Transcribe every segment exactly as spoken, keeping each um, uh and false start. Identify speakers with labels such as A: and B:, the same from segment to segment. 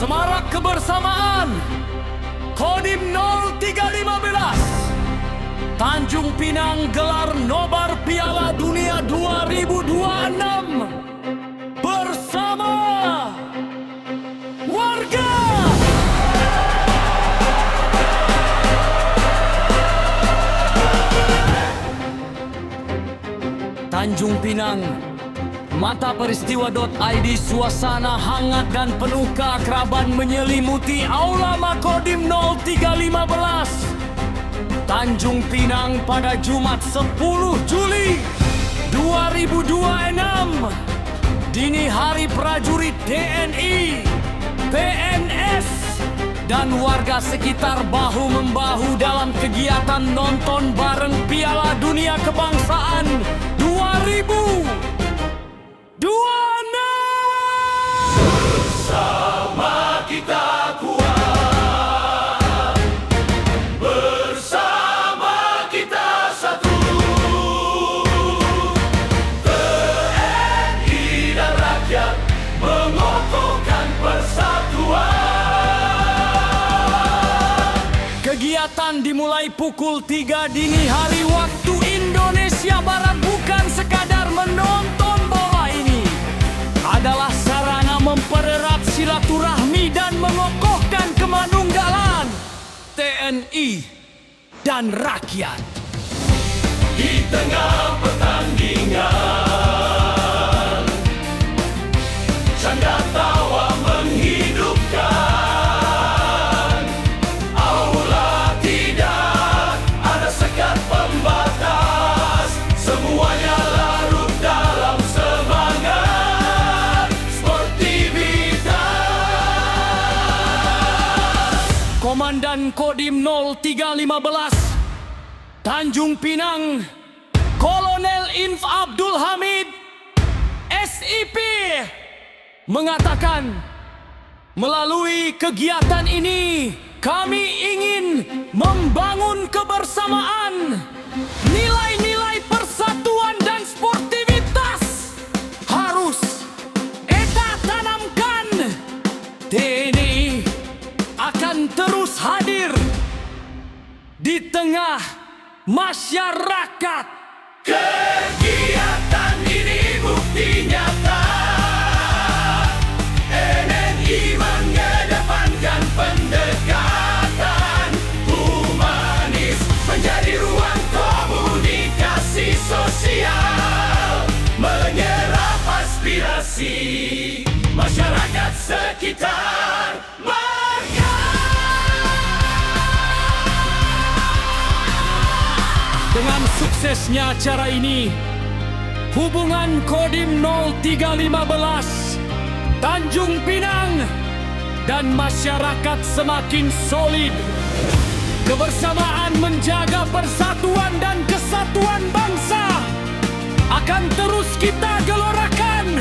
A: Semarak kebersamaan Kodim nol tiga lima belas Tanjung Pinang gelar nobar Piala Dunia dua ribu dua puluh enam bersama warga Tanjung Pinang. Mata peristiwa dot i d, suasana hangat dan penuh keakraban menyelimuti Aula Makodim nol tiga lima belas Tanjung Pinang pada Jumat sepuluh Juli dua ribu dua puluh enam. Dini hari prajurit D N I, P N S, dan warga sekitar bahu-membahu dalam kegiatan nonton bareng Piala Dunia Kebangsaan dua ribu dua puluh enam.
B: Bersama kita kuat, bersama kita satu. T N I dan rakyat mengokohkan persatuan.
A: Kegiatan dimulai pukul tiga dini hari waktu Indonesia Barat. Bukan sekadar menonton bola, ini adalah sarana mempererat silaturahmi dan mengokohkan kemanunggalan T N I dan rakyat.
B: Di tengah pertandingan, canda tawa menghidupkan. Aula tidak ada sekat pembatas, semuanya larut dalam semangat sportivitas.
A: Komandan Kodim nol tiga lima belas Tanjung Pinang, Kolonel Inf Abdul Hamid S I P, mengatakan, melalui kegiatan ini kami ingin membangun kebersamaan, nilai-nilai persatuan dan sportivitas harus kita tanamkan. T N I akan terus hadir di tengah masyarakat.
B: Kegiatan ini bukti nyata N N I mengedepankan pendekatan humanis, menjadi ruang komunikasi sosial, menyerap aspirasi masyarakat sekitar.
A: Dengan suksesnya acara ini, hubungan Kodim nol tiga lima belas Tanjung Pinang dan masyarakat semakin solid. Kebersamaan menjaga persatuan dan kesatuan bangsa akan terus kita gelorakan,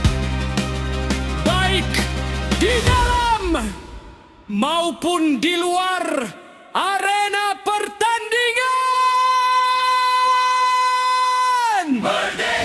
A: baik di dalam maupun di luar arena pertandingan.
B: Merdeka!